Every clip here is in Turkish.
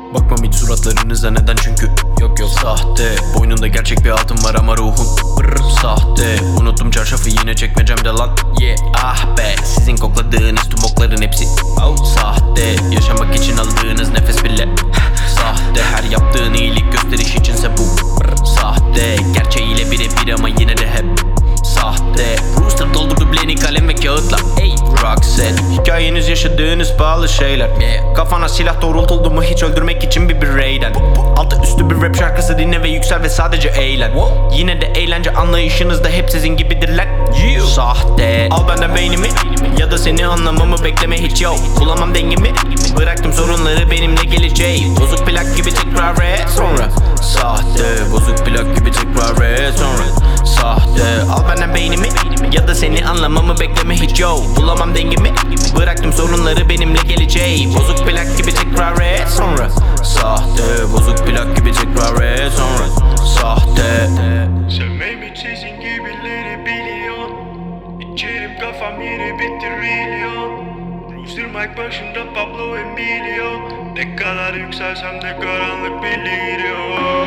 Bakmam hiç suratlarınıza, neden? Çünkü yok sahte. Boynunda gerçek bir altın var ama ruhum sahte. Unuttum çarşafı yine çekmecemde lan. Ah be, sizin kokladığınız tüm okların hepsi sahte. Yaşamak için aldığınız nefes bile sahte. Her yaptığın iyilik gösteriş içinse bu sahte. Gerçeğiyle birebir ama yine de hep sahte. Rooster doldurdu bleni kalem ve kağıtla. Ey Roxette, hikayeniz yaşadığınız pahalı şeyler. Kafana silah doğrultuldu mu hiç öldürmek için bir bireyden. Altı üstü bir rap şarkısı dinle ve yüksel ve sadece eğlen. Yine de eğlence anlayışınızda hep sizin gibidirler. Sahte. Al benden beynimi ya da seni anlamamı bekleme hiç yok. Bulamam dengemi, bıraktım sorunları benimle geleceği. Bozuk plak gibi tekrar et sonra sahte. Bozuk plak gibi tekrar et sonra sahte. Al benden beynimi ya da seni anlamamı bekleme hiç yok. Bulamam dengemi, bıraktım sorunları benimle geleceği. Bozuk plak gibi tekrar et sonra sahte. Bozuk plak gibi tekrar et sonra sahte. Sevmemi sizin gibileri biliyor. İçerim kafam yine bir trilyon. Rooster mic başında Pablo Emilio. Ne kadar yükselsem de karanlık beliriyor.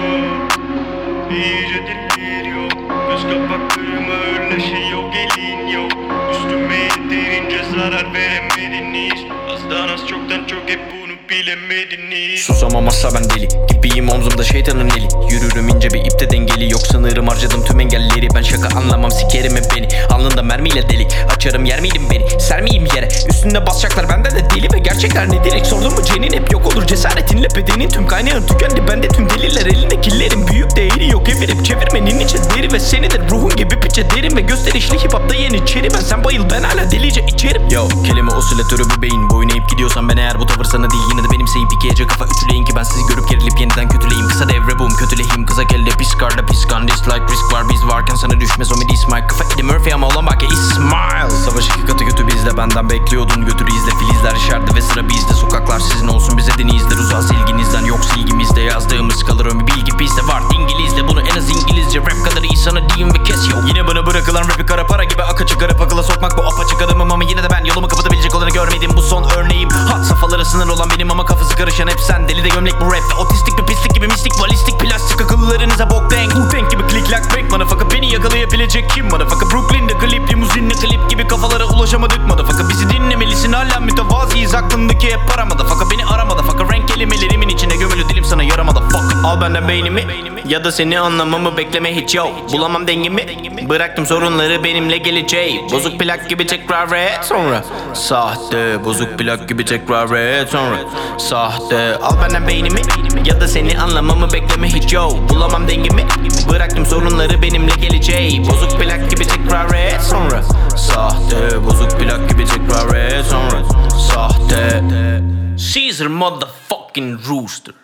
İyice deliriyor. Göz kapaklarıma örleşiyor, gelin yok. Üstüme yeterince zarar veremediniz. Azdan az çoktan çok hep bunu bilemediniz. Susamam asla ben deli gibiyim, omzumda şeytanın eli. Yürürüm ince bir ipte dengeli, yok sanırım harcadım tüm engelleri. Ben şaka anlamam, sikerim hep beni. Alnında mermiyle delik açarım, yer miydim beni? Sermeyeyim yere, üstünde basacaklar bende de deli. Ve gerçekler nedir hiç sordun mu? Cenin hep yok olur cesaretinle, bedenin tüm kaynağın tükendi. Bende tüm deliller, elinde killerin büyük değeri yok. Evirip çevirmenin içi deri ve senidir ruhun gibi piçe derin. Ve gösterişli hip hop'ta yeniçeri ben, sen bayıl ben hala delice içerim. Yo kelime osilatörü bir beyin, boyun eğip gidiyorsan ben eğer bu tavır sana değil, yine de benimseyim. Pikeyece kafa ütüleyin ki ben sizi görüp gerilip yeniden kötüleyim. Kısa devre boom kötüleyim, kıza kelle pis karda pis kan. Dislike risk var, biz varken sana düşmez o midi smile. Kafa Eddie Murphy ama olan bak İsmail. Savaş iki katı kötü bizde, benden bekliyordun götür izle. Filizler işardı ve sıra bizde, sokaklar sizin olsun bize denizler. Uzas ilginizden yoksa ilgimizde, yazdığımız kalır ömrü bilgi bizde var. İngilizce bunu en az İngilizce rap kadar iyi sana diyeyim ve kes yo. Yine bana bırakılan rapi kara para gibi akı çıkarıp akıla sokmak bu apaçık adımım. Ama yine de ben yolumu kapatabilecek olanı görmedim, bu son örneğim. Hat safhalara sınır olan benim ama kafası karışan hep sen. Deli de gömlek bu rap ve otistik bir pislik gibi mistik balistik plastik akıllarınıza bok denk. Utank gibi click like bank motherfucker, beni yakalayabilecek kim motherfucker? Brooklyn'de klip limuzinle klip gibi kafalara ulaşamadık motherfucker. Bizi dinlemelisin hala mütevaziyiz, aklındaki hep para motherfucker. Beni ara motherfucker, renk kelimelerimin içine gömülü dilim sana yaramadı fuck. Al benden beynimi ya da seni anlamamı bekleme hiç yok. Bulamam dengemi, bıraktım sorunları benimle geleceği. Bozuk plak gibi tekrar et sonra sahte. Bozuk plak gibi tekrar et sonra sahte. Al benden beynimi ya da seni anlamamı bekleme hiç yok. Bulamam dengemi, bıraktım sorunları benimle geleceği. Bozuk plak gibi tekrar et sonra sahte. Bozuk plak gibi tekrar et sonra sahte. Caesar motherfucking Rooster.